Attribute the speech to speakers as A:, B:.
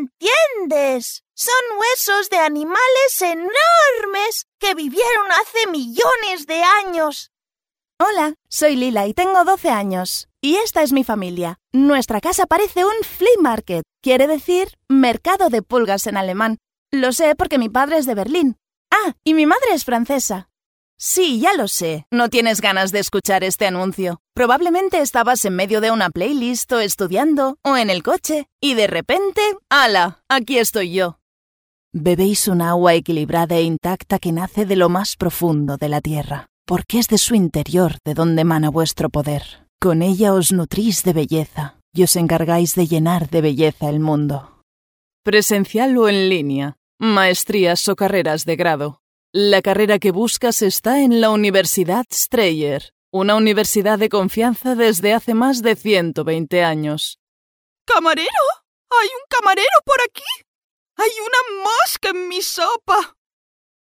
A: entiendes. Son huesos de animales enormes que vivieron hace millones de años.
B: Hola, soy Lila y tengo 12 años. Y esta es mi familia. Nuestra casa parece un flea market. Quiere decir mercado de pulgas en alemán. Lo sé porque mi padre es de Berlín. Ah, y mi madre es francesa. Sí, ya lo sé. No tienes ganas de escuchar este anuncio. Probablemente estabas en medio de una playlist o estudiando o en el coche y de repente, ¡hala! Aquí estoy yo. Bebéis un agua equilibrada e intacta que nace de lo más profundo de la tierra, porque es de su interior de donde emana vuestro poder. Con ella os nutrís de belleza y os encargáis de llenar de belleza el mundo. Presencial o en línea, maestrías o carreras de grado. La carrera que buscas está en la Universidad Streyer, una universidad de confianza desde hace más de 120 años.
C: ¿Camarero? ¿Hay un camarero por aquí? ¡Hay una mosca en mi sopa!